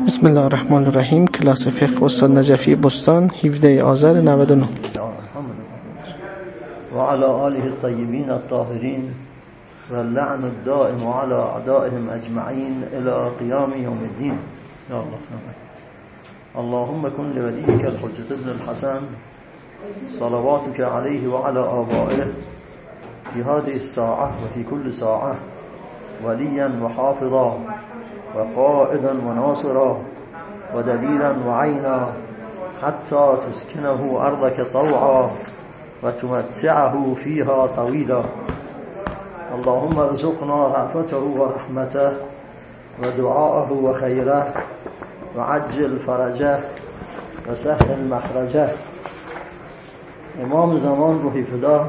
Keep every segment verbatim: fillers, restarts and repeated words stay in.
بسم الله الرحمن الرحیم. کلاس فقه استاد نجفی بستان، هفدهم آذر نود و نه. و علی آله الطیبین الطاهرین و اللعن الدائم علی اعدائهم اجمعین الی قیام یوم الدین. یا الله اللهم کن لولیک الحجة ابن الحسن صلواتك علیه و علی آبائه فی هذه الساعة و فی كل ساعة ولیا و حافظا و قائدا و ناصرا و دلیلا و عینا حتی تسکنه ارضك طوعا و تمتعه فيها طویلا. اللهم ارزقنا رأفته و رحمته و دعاءه و خیره و عجل فرجه و سهل مخرجه. امام زمان روحی فدا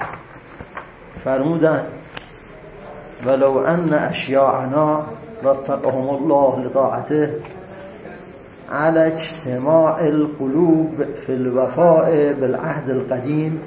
فرمودن ولو ان اشیاعنا وفقهم الله لطاعته على اجتماع القلوب في الوفاء بالعهد القدیم،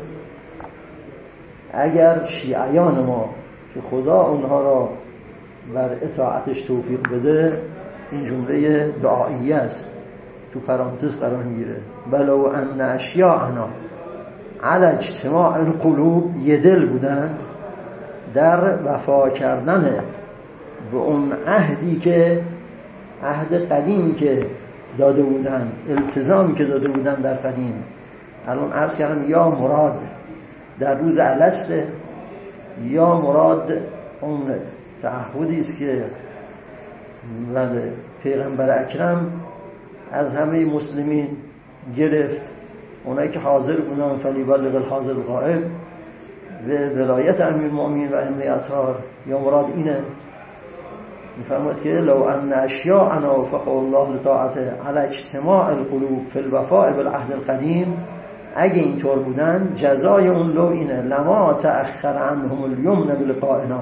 اگر شیعیان ما که خدا اونها را بر اطاعتش توفیق بده، این جمله دعاییه است، تو پرانتز قرار میگیره، ولو ان اشیاعنا على اجتماع القلوب، یه دل بودن در وفا کردن به اون عهدی که عهد قدیمی که داده بودن، التزامی که داده بودن در قدیم. الان عرض کردم یا مراد در روز الست، یا مراد اون تعهدی است که بله پیغمبر اکرم از همه مسلمین گرفت، اونایی که حاضر بودن فلیبلغ الحاضر الغائب به ولایت امیرالمؤمنین و ائمه اطهار. یا مراد اینه، میفرماید که لو ان اشیاءنا وفق الله لطاعته على اجتماع القلوب فی الوفاء بالعهد القدیم، اگه اینطور بودن جزای اون لو اینه لما تأخر عنهم اليمن بلقائنا،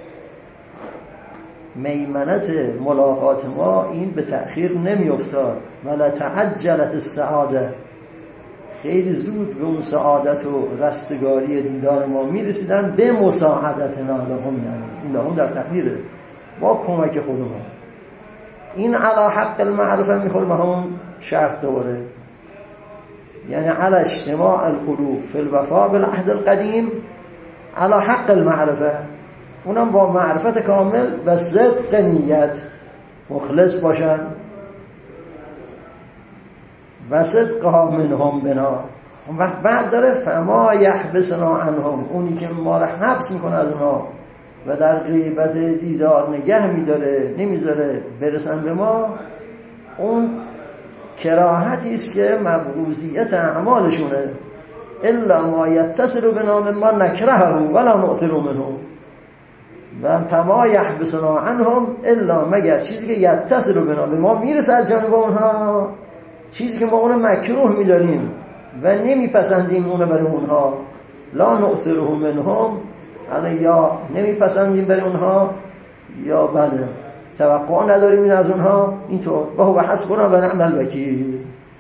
میمنت ملاقات ما این به تأخیر نمی افتاد، ولا تعجلت السعاده، خیلی زود به اون سعادت و رستگاری دیدار ما میرسیدن، به مساعدتنا لهم، یعنی این لهم در تقدیره با کمک خودمون. این علی حق المعرفه میخوره به همون شرط دوره، یعنی علی اجتماع القلوب فی الوفاء بالعهد القدیم علی حق المعرفه، اونم با معرفت کامل و صدق نیت، مخلص باشن و صدقها منهم بنا. و بعد داره فما یحبسنا عنهم، اونی که ما را حبس میکنه از اونها و در غیبت دیدار نگه میداره نمیذاره برسن به ما، اون کراهتی است که مبغوضیت اعمالشونه. الا ما یتصل بنا مما نکرهه ولا نؤثر منه، و فما یحبسنا عنهم الا، مگر چیزی که یتصل بنا به ما میرسه از جانب اونها، چیزی که ما اون مکروه میداریم و نمیپسندیم اون برای اونها. لا نؤثره منهم، یعنی یا نمیپسندیم برای اونها یا بله توقع نداریم این از اونها، اینطور. و هو حسبنا و نعم الوکیل،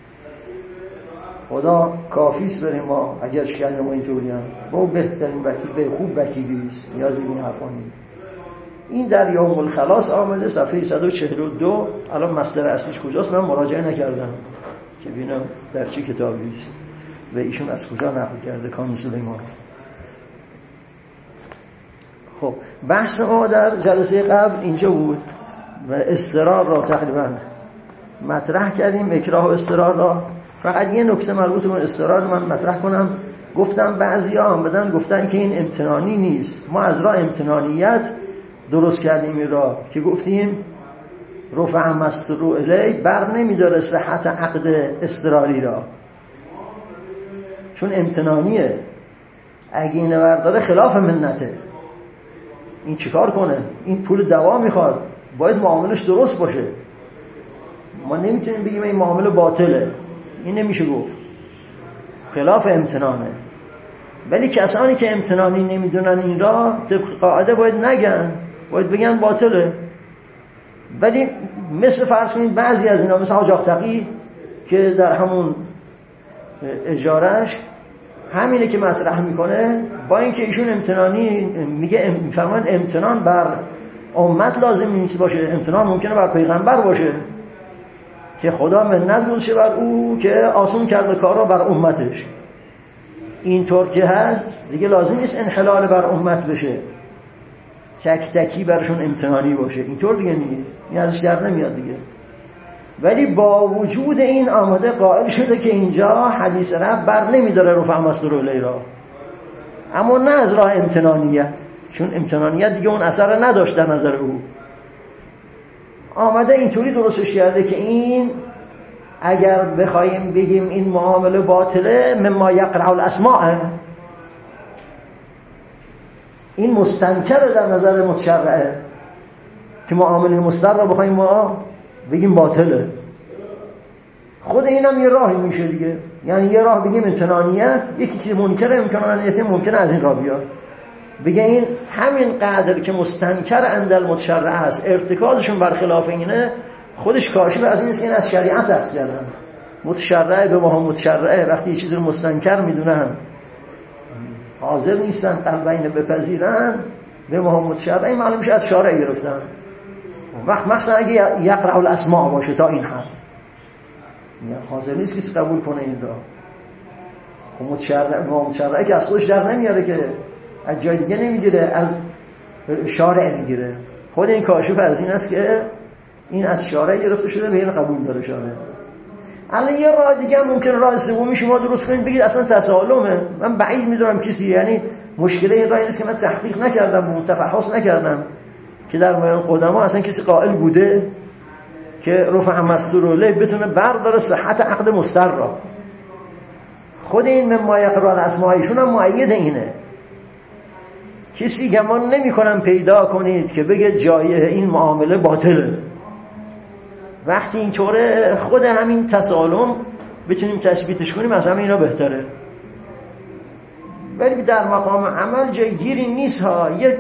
خدا کافی است برای ما اگر شکل ما اینطوری هم، با بهترین وکیل، به خوب وکیلی است، نیازی به این حرفا نیست. این در یوم الخلاص آمده صفحه صد و چهل و دو. الان مصدر اصلیش کجاست من مراجعه نکردم که ببینم در چه کتابی است و ایشون از کجا نقل کرده کامل سلیمان. خب بحث ما در جلسه قبل اینجا بود و استرار را تقریبا مطرح کردیم، اکراه و استرار را. فقط یه نکته مربوط به استرار من مطرح کنم. گفتم بعضیا آمدن گفتن که این امتنانی نیست، ما از راه امتنانیت درست کردیم این را که گفتیم رفع مسترو الی بر نمیداره صحت عقد استراری را، چون امتنانیه. اگه این برداره خلاف منته، این چیکار کنه؟ این پول دوا میخواد، باید معاملش درست باشه. ما نمیتونیم بگیم این معامله باطله، این نمیشه گفت، خلاف امتنانه. ولی کسانی که امتنانی نمیدونن این را طبق قاعده باید نگن، باید بگن باطله. ولی مثل فرض کنید بعضی از اینا، مثل حاج آقی که در همون اجارهش همینه که مطرح میکنه، با اینکه ایشون امتنانی میگه، میفرمان امتنان بر امت لازم نیست باشه، امتنان ممکنه بر پیغمبر باشه. که خدا منت گذاشته بر او که آسون کرده کارا بر امتش. اینطور که هست دیگه لازم نیست انحلال بر امت بشه، تک تکی برشون امتحانی باشه، اینطور دیگه نیست، این ازش در نمیاد دیگه. ولی با وجود این آماده قائل شده که اینجا حدیث رب بر نمیداره رفع مستور الی را، اما نه از راه امتنانیت، چون امتنانیت دیگه اون اثر نداشت در نظر او. آمده اینطوری درستش کرده که این اگر بخوایم بگیم این معامله باطله، مما یقرع الاسماء، این مستنکر در نظر متشرعه که معامله مستر را بخوایم ما بگیم باطله. خود اینم یه راهی میشه دیگه، یعنی یه راه بگیم امتنانیت، یکی که منکر امتنانیت ممکنه از این راه بیاد، بگه این همین قدر که مستنکر اندل متشرع است، ارتکازشون برخلاف اینه، خودش کاشف از این است که این از شریعت اخذ کردن. متشرع به ما متشرعه وقتی یه چیزی رو مستنکر میدونن، حاضر نیستن قلبا اینو بپذیرن، به ما متشرعه معلوم میشه از شارع گرفتن. وقت مثلا اگه یقرع الاسماء باشه تا این هم حاضر نیست کسی قبول کنه این را. خب متشرع ما متشرعه که از خودش در نمیاره، که از جای دیگه نمیگیره، از شارع میگیره. خود این کاشف از این است که این از شارع گرفته شده، به این قبول داره شارع. الان یه راه دیگه هم ممکن راه سومی شما درست کنید، بگید اصلا تسالمه. من بعید میدونم کسی، یعنی مشکل این راه این است که من تحقیق نکردم، متفحص نکردم که در میان قدما اصلا کسی قائل بوده که رفع مستور الیه بتونه برداره صحت عقد مستر را. خود این مما یقرع الاسماءشون هم مؤید اینه. کسی گمان نمی‌کنم پیدا کنید که بگه جای این معامله باطله. وقتی اینطوره خود همین تسالم بتونیم تثبیتش کنیم از همه اینا بهتره. ولی در مقام عمل جای گیری نیست ها. یه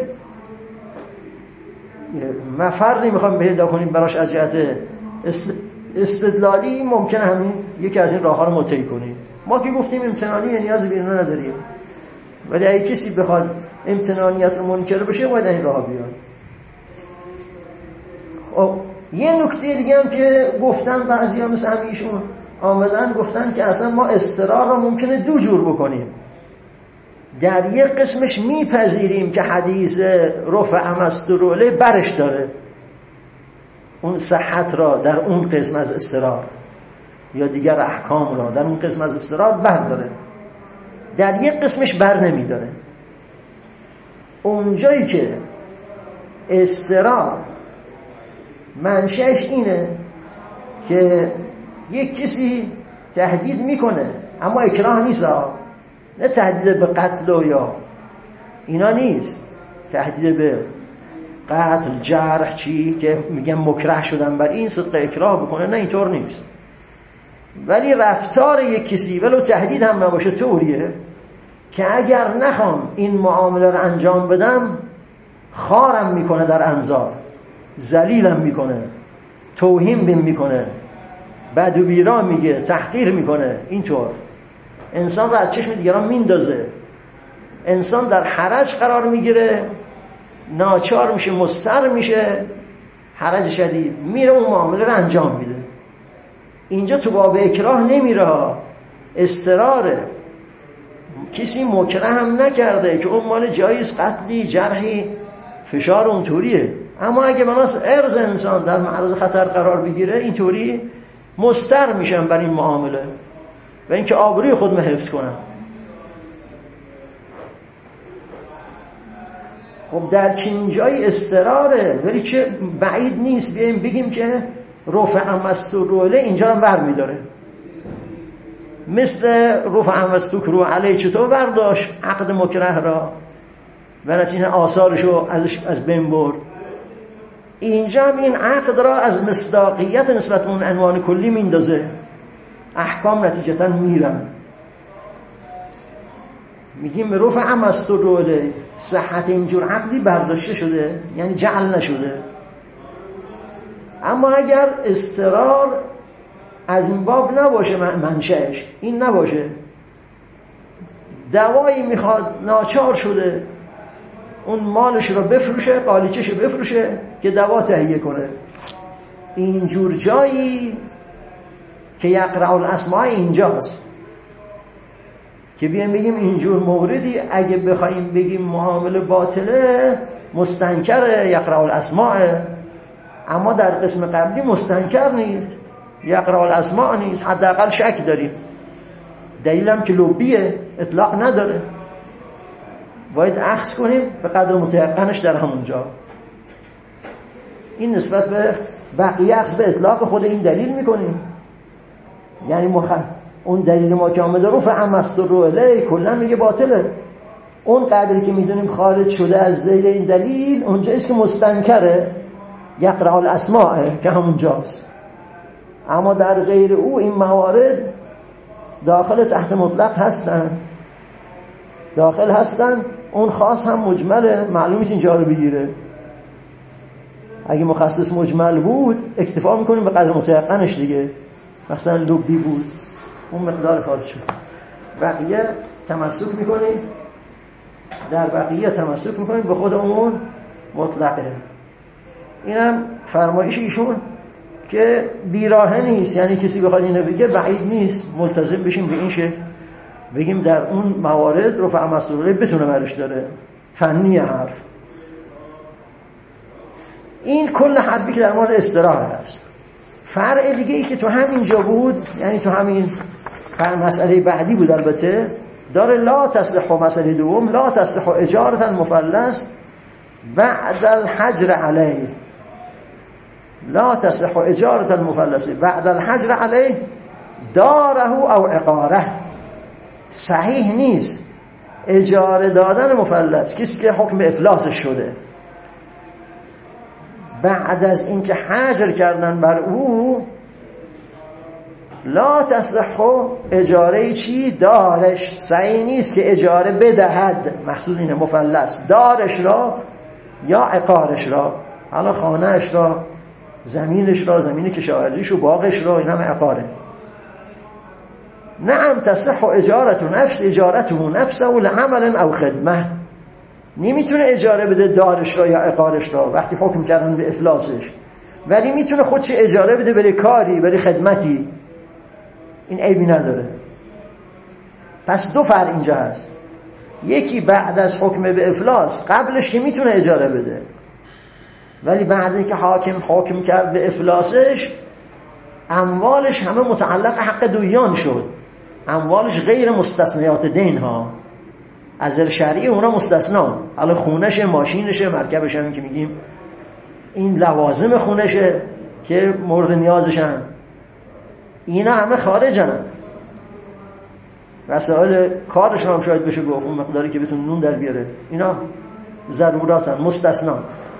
مفردی میخوام پیدا کنیم براش از جهت استدلالی، ممکنه همین یکی از این راه‌ها رو مطیع کنیم. ما که گفتیم امتنانی نیازی به اینا نداریم، ولی اگه کسی بخواد امتنانیت رو منکر بشه باید این راه بیاد. خب یه نکته دیگه هم که گفتن بعضی‌ها مثل همیشون آمدن گفتن که اصلا ما استرار رو ممکنه دو جور بکنیم. در یک قسمش میپذیریم که حدیث رفع مستور الیه برش داره، اون صحت را در اون قسم از استرار یا دیگر احکام را در اون قسم از استرار بر داره. در یک قسمش بر نمیداره. اونجایی که استرار منشأش اینه که یک کسی تهدید میکنه اما اکراه نیست، نه تهدید به قتل و یا اینا نیست، تهدید به قتل جرح چی که میگن مکره شدن بر این صدق اکراه بکنه، نه اینطور نیست. ولی رفتار یک کسی ولو تهدید هم نباشه طوریه که اگر نخوام این معامله رو انجام بدم خارم میکنه در انظار، ذلیلم میکنه، توهین بهم میکنه، بد و بیرا میگه، تحقیر میکنه. اینطور انسان رو از چشم دیگران میندازه، انسان در حرج قرار میگیره، ناچار میشه، مضطر میشه، حرج شدید، میره اون معامله رو انجام میده. اینجا تو باب اکراه نمیره، استراره. کسی مکره هم نکرده که اون مال جایز قتلی جرحی فشار اونطوریه، اما اگه بناس ارز انسان در معرض خطر قرار بگیره اینطوری مضطر میشن بر این معامله و اینکه آبروی خود حفظ کنن. خب در چین جای استراره، ولی چه بعید نیست بیاییم بگیم که رفع مستور الیه اینجا هم بر میداره. مثل رفع مستور علیه چطور برداشت عقد مکره را و نتیجه آثارشو ازش از بین برد، اینجا هم این عقد را از مصداقیت نسبت اون عنوان کلی میندازه، احکام نتیجتا میرن. میگیم رفع مستور الیه صحت اینجور عقدی برداشته شده، یعنی جعل نشده. اما اگر استرار از این باب نباشه، منشأش این نباشه، دوایی میخواد ناچار شده اون مالش رو بفروشه، قالیچش رو بفروشه که دوا تهیه کنه، اینجور جایی که یقرأ الاسماء اینجاست که بیایم بگیم اینجور موردی اگه بخوایم بگیم معامله باطله مستنکر یقرأ الاسماء، اما در قسم قبلی مستنکر نیست، یقرأ الاسماء نیست، حداقل شک داریم. دلیلم که لبیه، اطلاق نداره، باید اخذ کنیم به قدر متيقنش در همونجا. این نسبت به بقیه اخذ به اطلاق خود این دلیل میکنیم، یعنی مخ... اون دلیل ما که آمده رفع مستر الیه کلا میگه باطله. اون قدری که میدونیم خارج شده از ذیل این دلیل اونجاییست که مستنکره یقرأ الاسماء که همونجاست. اما در غیر او این موارد داخل تحت مطلق هستن، داخل هستن. اون خاص هم مجمله، معلوم نیست اینجا رو بگیره. اگه مخصص مجمل بود اکتفا میکنیم به قدر متيقنش دیگه، مثلا لبی بود اون مقدار خارج شد. بقیه تمسک میکنیم، در بقیه تمسک میکنیم به خود اون مطلقه. اینم فرمایش ایشون که بیراهه نیست، یعنی کسی بخواد اینو بگه بعید نیست ملتزم بشیم به این شکل بگیم در اون موارد رفع مسئوله بتونه برش داره. فنی حرف این کل حرفی که در مورد استراحه هست. فرع دیگه ای که تو همینجا بود، یعنی تو همین مسئله بعدی بود البته، داره لا تصلح، مسئله دوم لا تصلح اجارة المفلس بعد الحجر علیه. لا تصلح اجارة المفلس بعد الحجر علیه داره او عقاره. صحیح نیست اجاره دادن مفلس، کسی که حکم افلاسش شده، بعد از اینکه حجر کردن بر او، لا تصلح اجاره چی؟ دارش. صحیح نیست که اجاره بدهد، مقصود اینه مفلس دارش را یا عقارش را، حالا خانهش را، زمینش را، زمین کشاورزیش و باغش را، این هم عقاره. نعم تصح اجارت نفس اجارته نفسه لعمل او خدمه. نمیتونه اجاره بده دارش را یا عقارش را وقتی حکم کردن به افلاسش، ولی میتونه خودش اجاره بده برای کاری، برای خدمتی. این عیبی نداره. پس دو فرق اینجا هست. یکی بعد از حکم به افلاس، قبلش که میتونه اجاره بده، ولی بعد اینکه حاکم حکم کرد به افلاسش اموالش همه متعلق حق دویان شد. اموالش غیر مستثنیات دین ها، از شرعی اونا مستثنا. حالا خونشه، ماشینشه، مرکبش هم که میگیم این لوازم خونشه که مورد نیازشن، اینا همه خارجن. وسایل کارش هم شاید بشه گفت اون مقداری که بتون نون در بیاره، اینا ضروراتن، مستثنا.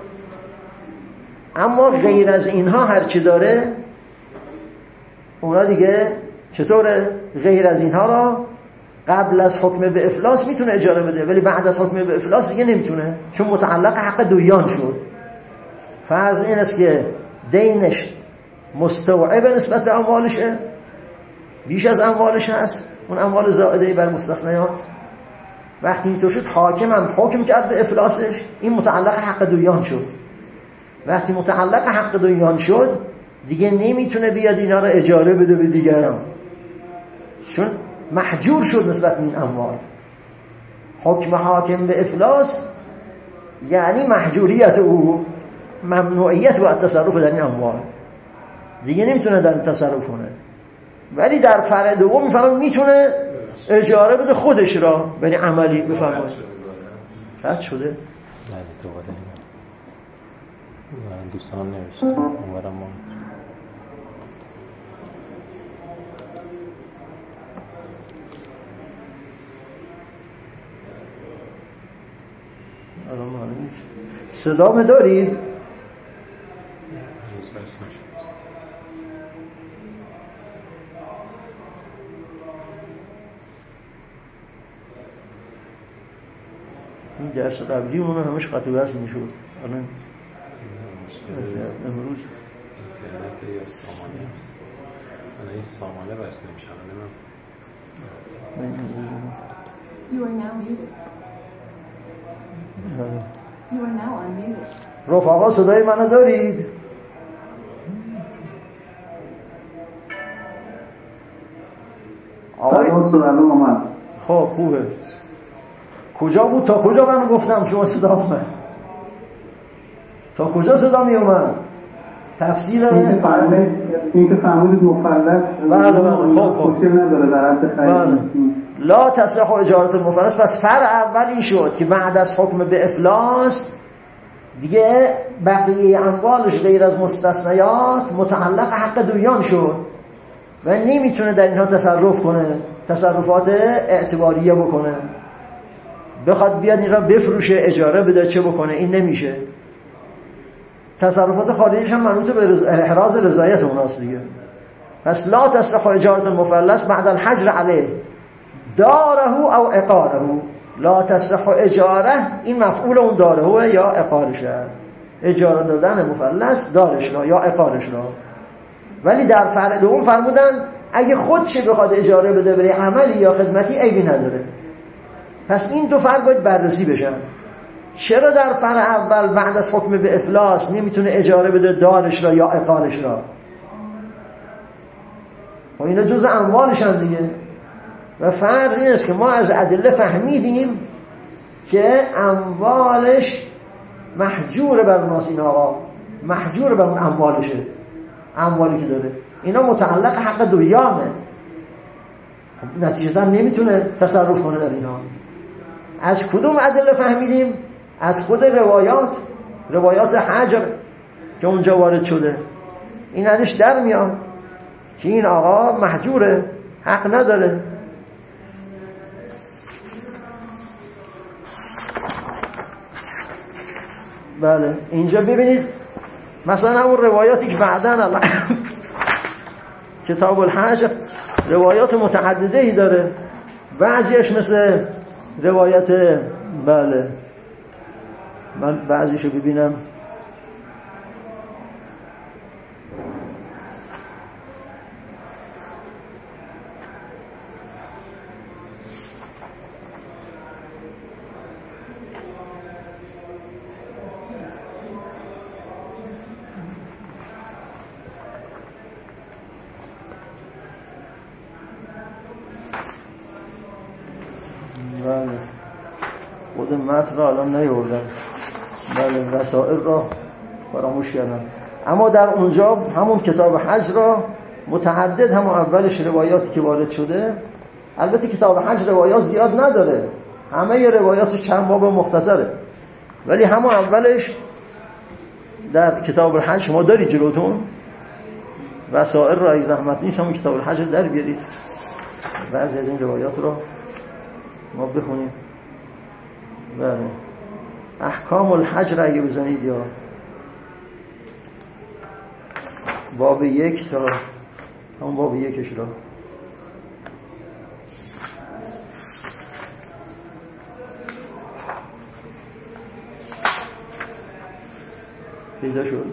اما غیر از اینها هرچی داره اونا دیگه چطوره؟ غیر از اینها را قبل از حکم به افلاس میتونه اجاره بده، ولی بعد از حکم به افلاس دیگه نمیتونه، چون متعلق حق دویان شد. فرض این است که دینش مستوعب نسبت به اموالشه، بیش از اموالش هست، اون اموال زائده بر مستثنیات. وقتی اینطور شد حاکم هم حکم کرد به افلاسش، این متعلق حق دویان شد. وقتی متعلق حق دویان شد دیگه نمیتونه بیاد اینا رو اجاره بده به دیگران، چون محجور شد نسبت به این اموال. حکم حاکم به افلاس یعنی محجوریت او، ممنوعیت و التصرف در این اموال، دیگه نمیتونه در تصرف کنه. ولی در فرع دوم میفهمم میتونه اجاره بده خودش را، ولی عملی بفرمایید. رد شده؟ نه دوباره من دوستان نوشتم اونورم ما صدا می دارید؟ این درس قبلی اون همش قطع و وصل میشد. الان امروز اینترنت یا سامانه است. الان این سامانه وصل نمیشه. You are now muted. You are now unmuted. رفقا صدای منو دارید؟ آقای سوالم اومد. خب خوبه. کجا بود تا کجا من گفتم شما صدا اومد؟ تا کجا صدا می اومد؟ تفسیر این که فهمیدید مثلث بله بله خب خب مشکل نداره در حد خرید. بله. لا تصح اجاره المفلس. پس فرع اول این شد که بعد از حکم به افلاس دیگه بقیه اموالش غیر از مستثنیات متعلق حق دویان شد و نمیتونه در اینها تصرف کنه، تصرفات اعتباریه بکنه، بخواد بیاد این را بفروشه اجاره بده چه بکنه، این نمیشه. تصرفات خارجیش هم منوط به رز... احراز رضایت اوناست دیگه. پس لا تصح اجاره المفلس بعد الحجر علیه داره او عقاره. لا تصح اجاره این مفعول اون داره یا عقارشه، اجاره دادن مفلس دارش را یا عقارش را. ولی در فرع دوم فرمودن اگه خودش بخواد اجاره بده برای عملی یا خدمتی عیبی نداره. پس این دو فرق باید بررسی بشن. چرا در فرع اول بعد از حکم به افلاس نمیتونه اجاره بده دارش را یا عقارش را؟ و اینا جز اموالشن دیگه. و فرض این است که ما از ادله فهمیدیم که اموالش محجور بر اوناست. این آقا محجور بر اون اموالشه، اموالی که داره اینا متعلق حق دویامه، نتیجتا نمیتونه تصرف کنه در اینا. از کدوم ادله فهمیدیم؟ از خود روایات، روایات حجر که اونجا وارد شده این ازش در میاد که این آقا محجوره، حق نداره. بله اینجا ببینید مثلا همون روایاتی که بعداً کتاب الحج روایات متعدده‌ای داره، بعضیش مثل روایت بله من بعضیشو ببینم بله خود متن را الان نیاوردم، بله وسائل را فراموش کردم. اما در اونجا همون کتاب حج را متعدد همون اولش روایاتی که وارد شده، البته کتاب حج روایات زیاد نداره، همه روایاتش چند باب مختصره، ولی همون اولش در کتاب الحج شما دارید جلوتون، وسائل را ای زحمت نیست همون کتاب الحج در بیارید بعضی از این روایات را ما بخونیم. بله احکام الحج را اگه بزنید یا باب یک تا همون باب یکش را پیدا شد.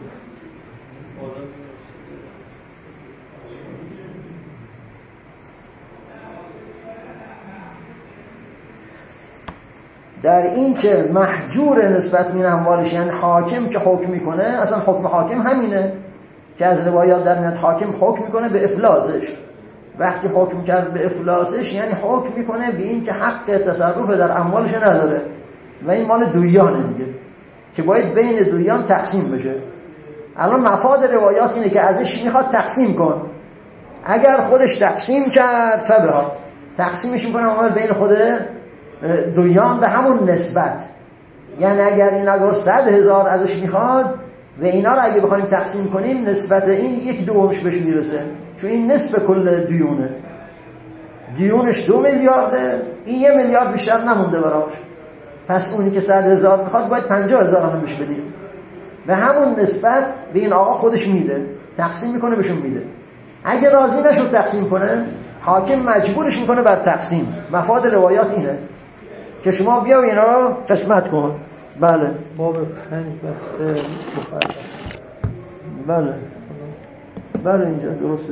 در این که محجور نسبت من اموالش، یعنی حاکم که حکم میکنه، اصلا حکم حاکم همینه که از روایات در میاد حاکم حکم میکنه به افلاسش. وقتی حکم کرد به افلاسش یعنی حکم میکنه به این که حق تصرف در اموالش نداره و این مال دویانه دیگه که باید بین دویان تقسیم بشه. الان مفاد روایات اینه که ازش میخواد تقسیم کن، اگر خودش تقسیم کرد فبها تقسیمش میکنه اموال بین خود دویان به همون نسبت. یعنی اگر این اگر صد هزار ازش میخواد و اینا رو اگه بخوایم تقسیم کنیم نسبت این یک دومش بهش میرسه، چون این نسب کل دیونه، دیونش دو میلیارده، این یه میلیارد بیشتر نمونده براش، پس اونی که صد هزار میخواد باید پنجاه هزار هم بهش بدیم. به همون نسبت به این آقا خودش میده، تقسیم میکنه بهشون میده. اگه راضی نشد تقسیم کنه حاکم مجبورش میکنه بر تقسیم. مفاد روایات اینه که شما بیا و اینا رو قسمت کن. بله باب پنج بحث مفرد. بله بله اینجا درسته.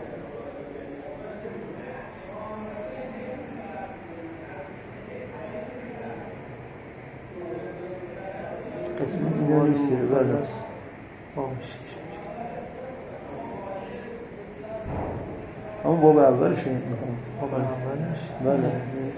قسمت مالی بله باب اون باب اولش میخوام. باب اولش بله.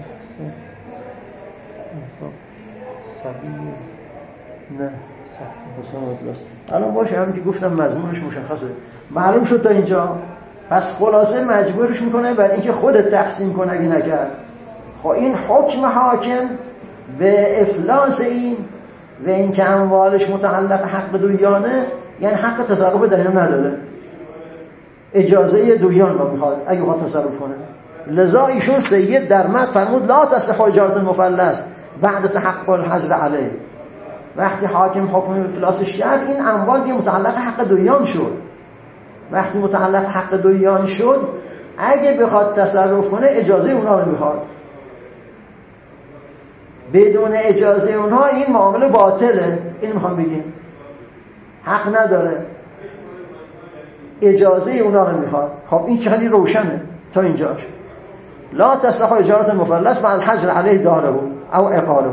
سبی نه صحیح. الان باشه، همین که گفتم مضمونش مشخصه، معلوم شد تا اینجا. پس خلاصه مجبورش میکنه برای اینکه خودت تقسیم کنه اگه نکرد. خب این حکم حاکم به افلاس این و اینکه اموالش متعلق حق دویانه، یعنی حق تصرف در اینا نداره، اجازه دویان رو میخواد اگه بخواد تصرف کنه. لذا ایشون سید در مد فرمود لا تصح اجارة المفلس بعد تحقق الحجر علیه. وقتی حاکم حکم افلاسش کرد، این اموال دیگه متعلق حق دویان شد. وقتی متعلق حق دویان شد، اگه بخواد تصرف کنه اجازه اونا رو میخواد. بدون اجازه اونها این معامله باطله. این میخوام بگیم حق نداره، اجازه اونا رو میخواد. خب این خیلی روشنه تا اینجاش. لا تصح اجارة المفلس مع الحجر علیه داره او اقاله.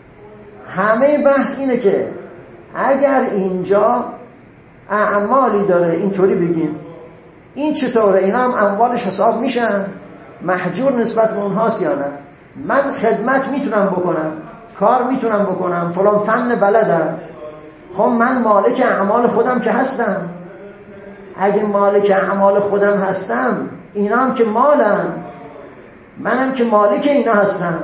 همه بحث اینه که اگر اینجا اعمالی داره اینطوری بگیم، این چطوره؟ اینا هم اموالش حساب میشن، محجور نسبت به اونهاست یا نه؟ من خدمت میتونم بکنم، کار میتونم بکنم، فلان فن بلدم، خب من مالک اعمال خودم که هستم. اگه مالک اعمال خودم هستم، اینا هم که مالم، منم که مالک اینا هستم،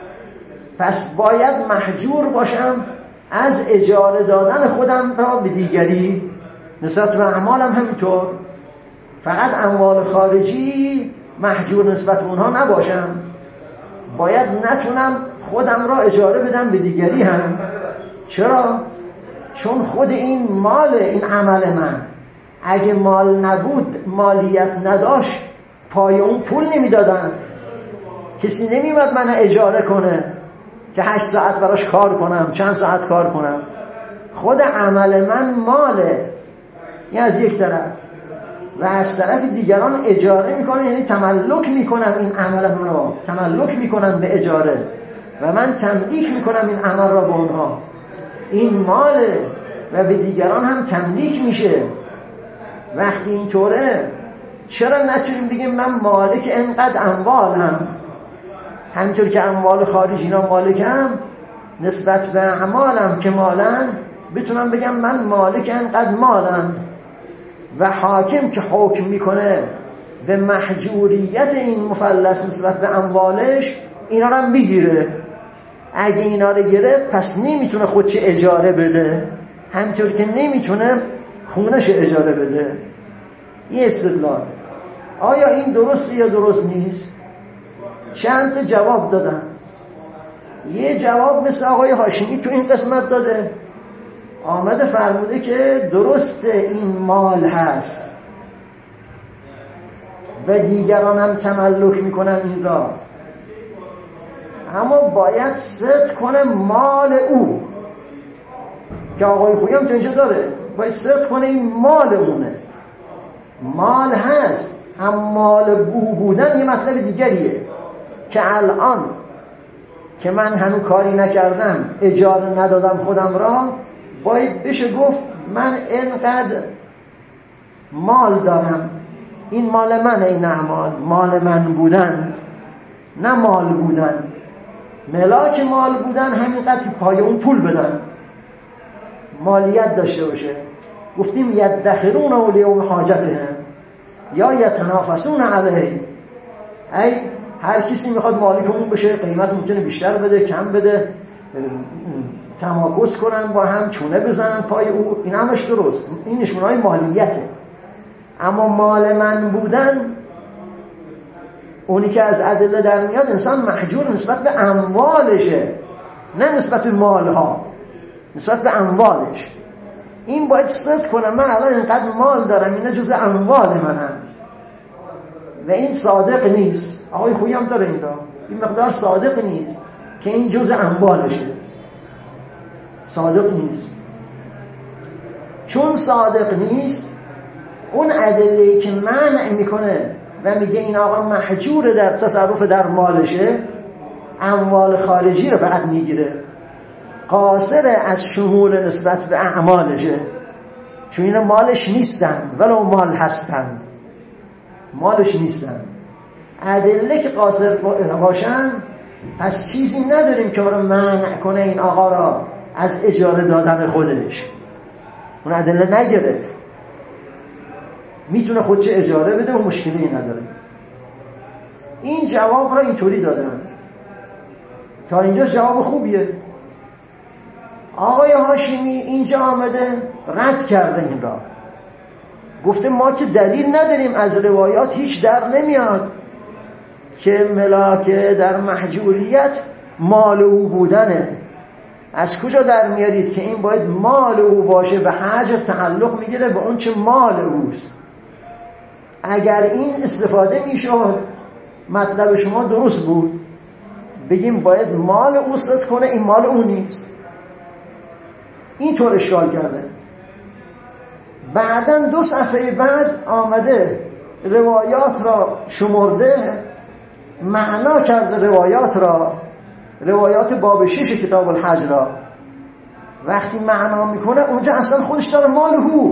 پس باید محجور باشم از اجاره دادن خودم را به دیگری. نسبت به اعمالم همینطور، فقط اموال خارجی محجور نسبت به اونها نباشم، باید نتونم خودم را اجاره بدم به دیگری هم. چرا؟ چون خود این مال، این عمل من، اگه مال نبود، مالیت نداشت، پای اون پول نمیدادن، کسی نمیمد من اجاره کنه که هشت ساعت براش کار کنم، چند ساعت کار کنم. خود عمل من ماله، این از یک طرف، و از طرف دیگران اجاره میکنن، یعنی تملک میکنم این عمل من رو، تملک میکنم به اجاره و من تملیک میکنم این عمل را به اونها. این ماله و به دیگران هم تملیک میشه. وقتی اینطوره، چرا نتونیم بگیم من مالک انقدر اموالم؟ همینطور که اموال خارجی اینا مالکم، نسبت به اعمالم که مالن، بتونم بگم من مالک انقدر مالم. و حاکم که حکم میکنه به محجوریت این مفلس نسبت به اموالش، اینا رو هم میگیره. اگه اینا رو گیره، پس نمیتونه خودش اجاره بده، همینطور که نمیتونه خونش اجاره بده. این استدلال. آیا این درسته یا درست نیست؟ چند تا جواب دادن. یه جواب مثل آقای هاشمی تو این قسمت داده، آمده فرموده که درسته این مال هست و دیگران هم تملک میکنن این را، اما باید صدق کنه مال او، که آقای خویی هم تو اینجا داره، باید صدق کنه این مال اونه. مال هست، هم مال بو بودن یه مطلب دیگریه، که الان که من هنوز کاری نکردم، اجاره ندادم خودم را، باید بشه گفت من اینقدر مال دارم، این مال منه، این اعمال مال من بودن، نه مال بودن. ملاک مال بودن همینقدر که پای اون پول بدن، مالیت داشته باشه. گفتیم یدخرون اولیوم حاجتهم یا یتنافسون علیه. ای هر کسی میخواد مالک اون بشه، قیمت ممکنه بیشتر بده، کم بده، تماکس کنن با هم، چونه بزنن پای او، این همش درست، این نشونهای مالیته. اما مال من بودن، اونی که از ادله در میاد، انسان محجور نسبت به اموالشه، نه نسبت به مالها، نسبت به اموالش. این باید صدق کنم من الان اینقدر مال دارم، اینا جزء اموال منم، و این صادق نیست. آقای خویی هم داره این را، این مقدار صادق نیست که این جزء اموالشه، صادق نیست. چون صادق نیست، اون ادله‌ای که منع میکنه و میگه این آقا محجور در تصرف در مالشه، اموال خارجی رو فقط میگیره، قاصر از شمول نسبت به اعمالشه، چون اینا مالش نیستن ولو مال هستن. مالش نیستن. ادله که قاصر باشن پس چیزی نداریم که رو منع کنه این آقا را از اجاره دادن خودش. اون ادله نگرفت، میتونه خودش اجاره بده و مشکلی نداره. این جواب را اینطوری دادن. تا اینجا جواب خوبیه. آقای هاشمی اینجا آمده رد کرده این را، گفته ما که دلیل نداریم، از روایات هیچ در نمیاد که ملاکه در محجوریت مال او بودنه. از کجا در میارید که این باید مال او باشه؟ به حجر تعلق میگیره به اون چه مال اوست. اگر این استفاده میشد مطلب شما درست بود، بگیم باید مال او صد کنه، این مال او نیست. این طور اشکال کرده. بعدن دو صفحه بعد آمده روایات را شمرده، معنا کرده روایات را، روایات باب شش کتاب الحج را. وقتی معنا میکنه اونجا اصلا خودش داره مال هو.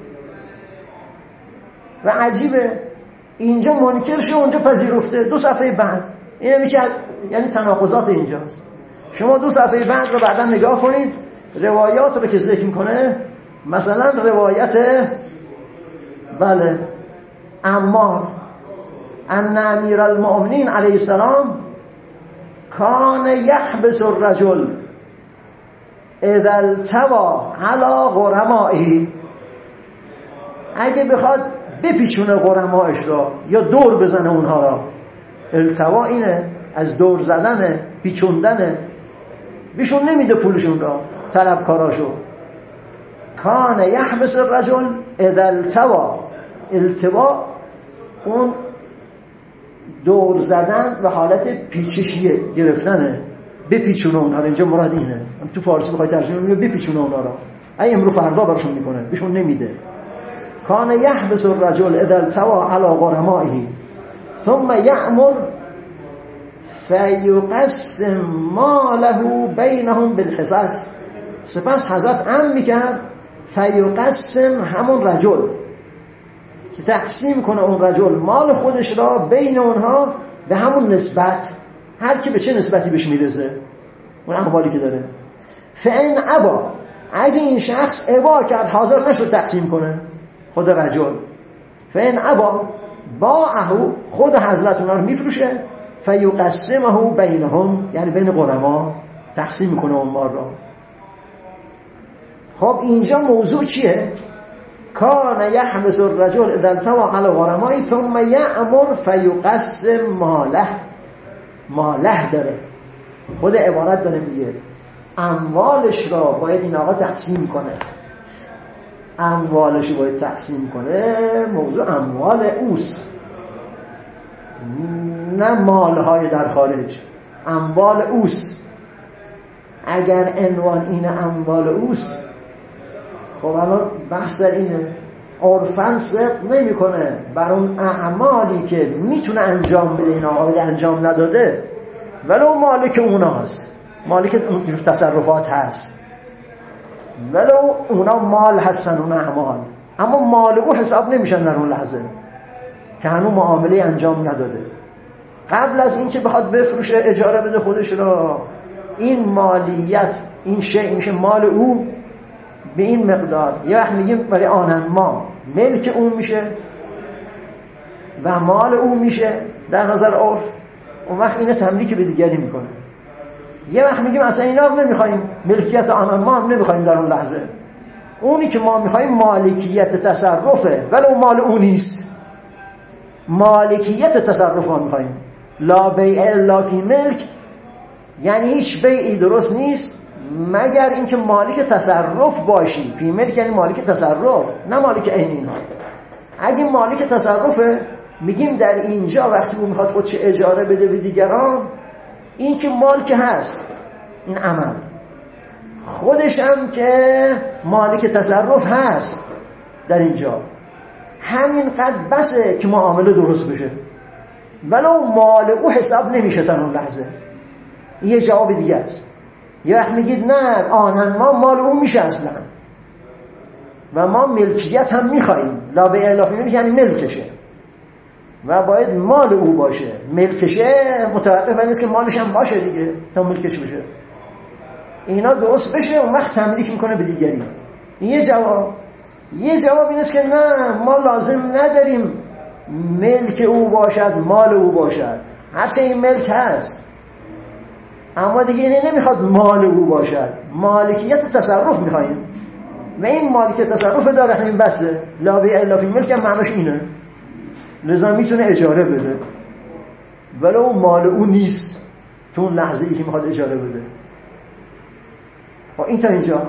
و عجیبه اینجا منکر شه اونجا پذیرفته. دو صفحه بعد اینه میگه، یعنی تناقضات اینجاست. شما دو صفحه بعد رو بعدا نگاه کنید، روایات رو که ذکر میکنه، مثلا روایت بله عمار ان امیر المؤمنین علیه السلام کان یحبس الرجل اذا التوى علی غرمائه، اگه بخواد بپیچونه غرمایش را یا دور بزنه اونها را، التوا اینه از دور زدنه، پیچوندنه، بیشون نمیده پولشون را، طلبکاراشو. کان یحبس الرجل اذا التوا، التوا اون دور زدن و حالت پیچشیه گرفتنه، بپیچونه اونها را. اینجا مراد اینه. تو فارسی بخوای ترجمه میگه بپیچونه اونها را، ای امرو فردا براشون میکنه، بیشون نمیده. کان یحبس الرجل اذا التوا علی غرمائه ثم یأمر فیقسم ماله بینهم بالحصص. سپس حضرت امر میکرد فیقسم همون رجل که تقسیم کنه اون رجل مال خودش را بین اونها به همون نسبت، هر کی به چه نسبتی بهش میرسه اون اموالی که داره. فان ابا، اگه این شخص ابا کرد، حاضر نشد تقسیم کنه خود رجل، فان ابا باعه، خود حضرت اونا رو میفروشه، فیقسمه بینهم، یعنی بین غرما تقسیم کنه اون مال را. خب اینجا موضوع چیه؟ کان یحبس الرجل اذا التوى علی غرمائه ثم یأمر فیقسم ماله. ماله داره، خود عبارت داره میگه اموالش را باید این آقا تقسیم کنه، اموالش باید تقسیم کنه. موضوع اموال اوست، نه مالهای در خارج، اموال اوست. اگر عنوان این اموال اوست، خب الان بحث در اینه عرفاً صدق نمی کنه بر اون اعمالی که میتونه انجام بده این آقا ولی انجام نداده، ولو مالک اونا هست، مالک اون جور تصرفات هست، ولو اونا مال هستن اون اعمال، اما مال او حساب نمیشن در اون لحظه که هنوز معامله انجام نداده. قبل از این که بخواد بفروشه اجاره بده خودش را، این مالیت، این شیء میشه مال او به این مقدار. یه وقت میگیم برای آنن ما ملک اون میشه و مال او میشه در نظر عرف، اون وقت اینه تملیک به دیگری میکنه. یه وقت میگیم اصلا اینا رو نمیخوایم، ملکیت آنان ما هم نمیخوایم در اون لحظه، اونی که ما میخوایم مالکیت تصرفه ولو مال او نیست، مالکیت تصرف ما میخوایم. لا بیع الا فی ملک، یعنی هیچ بیعی درست نیست مگر اینکه مالک تصرف باشی. فی ملک یعنی مالک تصرف، نه مالک عینی. اگه مالک تصرفه میگیم در اینجا وقتی اون میخواد خودش اجاره بده به دیگران، این که مال که هست، این عمل خودش هم که مالک تصرف هست در اینجا، همین قد بسه که معامله درست بشه، ولو مال او حساب نمیشه تا اون لحظه. این یه جواب دیگه است. یه وقت میگید نه آنن ما مال او میشه اصلا و ما ملکیت هم میخواییم، لا به الا فی ملک یعنی ملکشه. و باید مال او باشه. ملکشه متوقف بر نیست که مالش هم باشه دیگه تا ملکش بشه. اینا درست بشه اون وقت تملیک میکنه به دیگری. یه جواب یه جواب این است که نه، ما لازم نداریم ملک او باشد، مال او باشد. هرچه این ملک هست، اما دیگه اینه نمیخواد مال او باشد، مالکیت تصرف میخواییم و این مالکیت تصرف داره، همین بسه. لا بیع الا فی الملک هم معناش اینه، لذا میتونه اجاره بده ولو مال او نیست تو اون لحظه ای که میخواد اجاره بده. این تا اینجا.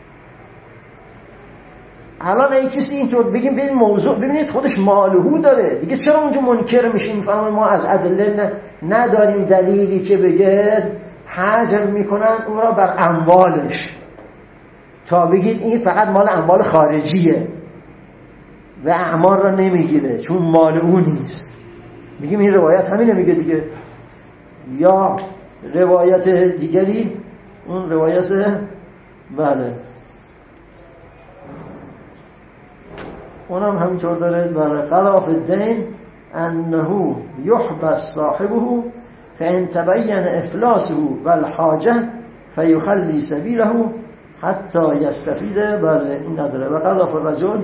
الان ای کسی اینطور بگیم ببین موضوع ببینید خودش مالهو داره دیگه، چرا اونجا منکر میشیم؟ فرمان ما از ادله نداریم دلیلی که بگه حجر میکنن اون را بر اموالش، تا بگید این فقط مال اموال خارجیه و اعمال را نمیگیره چون مال اون نیست. میگیم این روایت همینه میگه دیگه. یا روایت دیگری، اون روایت بله اونم همینطور داره، بله قضا فی الدین انه یحبس صاحبه فان تبین افلاسه والحاجه فیخلی سبیله حتی یستفید. بله این نداره. و قضا فی الرجل،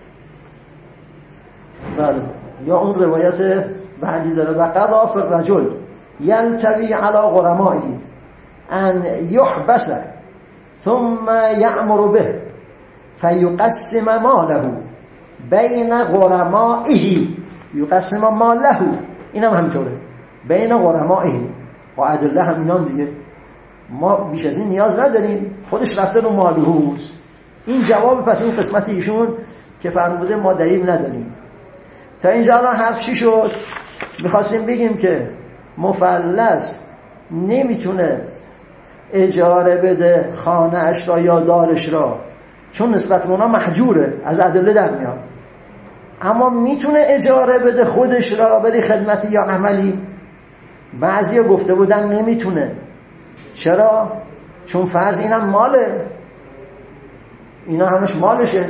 بله یا اون روایت بعدی داره، و قضا فی الرجل یلتوی علی غرمائه ان یحبس ثم یأمر به فیقسم ماله بین غرمائه، یقسم ماله، این هم همینطوره، بین غرمائه. با ادله همینان دیگه، ما بیش از این نیاز نداریم، خودش رفته رو مالهوست. این جواب پس این قسمت ایشون که فرموده ما دلیل نداریم. تا اینجا الان حرف چی شد؟ میخواستیم بگیم که مفلس نمیتونه اجاره بده خانه اش را یا دارش را، چون نسبت به اونا محجوره، از ادله در میاد. اما میتونه اجاره بده خودش را برای خدمتی یا عملی. بعضیا گفته بودن نمیتونه. چرا؟ چون فرض اینم ماله، اینا همش مالشه.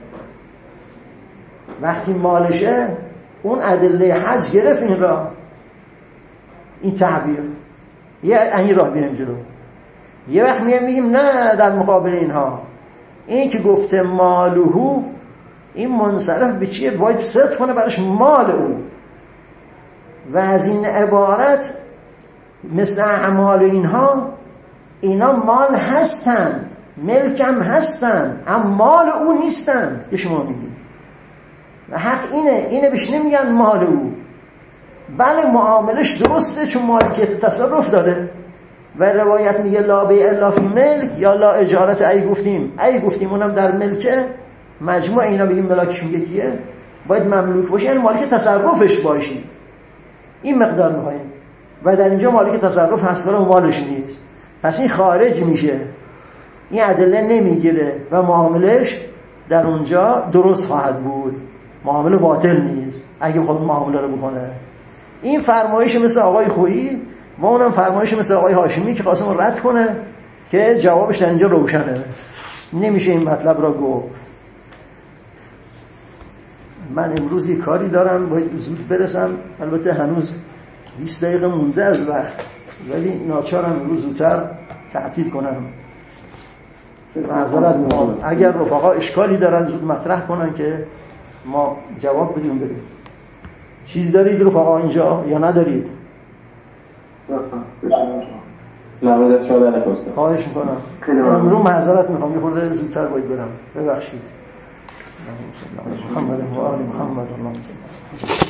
وقتی مالشه اون ادله حج گرفت این را، این تعبیر. یه این راه بیریم جلو. یه وقت میگیم نه، در مقابل اینها این که گفته مالهو، این منصرف به چیه؟ باید صدق کنه برش مال او. و از این عبارت مثل اعمال اینها، اینا مال هستن، ملکم هستن، اما مال او نیستن که شما میگید. و حق اینه، اینه بهش نمیگن مال او. بله معاملش درسته چون مالکیت تصرف داره. و روایت میگه لا بیع الا فی ملک یا لا اجارت. ای گفتیم ای گفتیم اونم در ملکه، مجموع اینا بگیم ملاکشون یکیه، باید مملوک باشه، یعنی مالک تصرفش باشی. این مقدار میخوایم. و در اینجا مالک تصرف هست ولی مالش نیست، پس این خارج میشه، این ادله نمیگیره و معاملش در اونجا درست خواهد بود، معامله باطل نیست اگه خود معامله رو بکنه. این فرمایش مثل آقای خویی و اونم فرمایش مثل آقای هاشمی که خواستم رد کنه که جوابش در اینجا روشنه، نمیشه این مطلب را گفت. من امروز یک کاری دارم، باید زود برسم، البته هنوز بیست دقیقه مونده از وقت، ولی ناچارم امروز زودتر تعطیل کنم. معذرت میخوام. اگر رفقا اشکالی دارن زود مطرح کنن که ما جواب بدیم. بریم. چیز دارید رفقا اینجا یا ندارید؟ لامدت شده نکسته. خواهش میکنم. امروز معذرت میخوام، یه خورده زودتر باید برم، ببخشید. محمد و آل محمد.